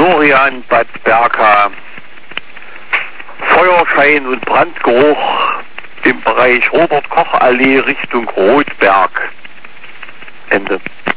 Florian Bad Berka. Feuerschein und Brandgeruch im Bereich Robert-Koch-Allee Richtung Rothberg. Ende.